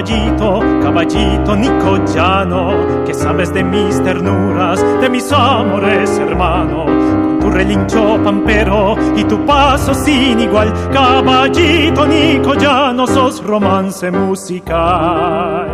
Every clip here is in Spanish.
caballito, caballito nicoyano, que sabes de mis ternuras, de mis amores, hermano. Con tu relincho pampero y tu paso sin igual, caballito nicoyano, sos romance musical.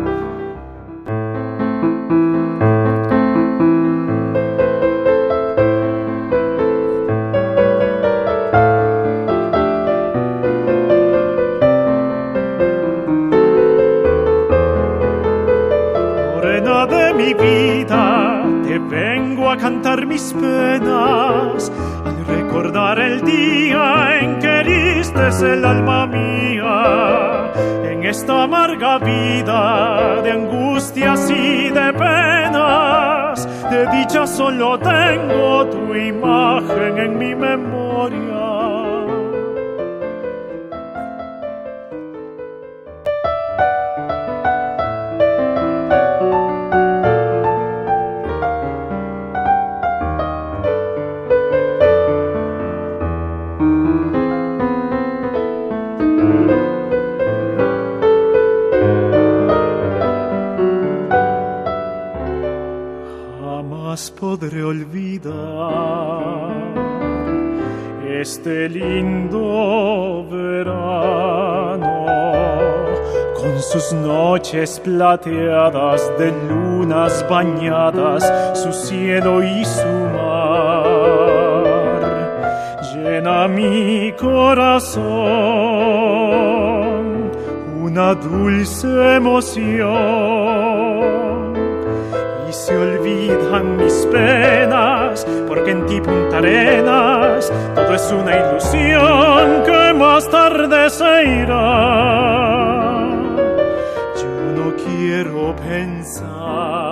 De mi vida te vengo a cantar mis penas, al recordar el día en que heriste el alma mía. En esta amarga vida de angustias y de penas, de dicha solo tengo tu imagen en mi memoria. Jamás podré olvidar este lindo verano, con sus noches plateadas de lunas bañadas, su cielo y su mar. Llena mi corazón una dulce emoción, y se olvidan mis penas, porque en ti, Punta Arenas, todo es una ilusión que más tarde se irá. Yo no quiero pensar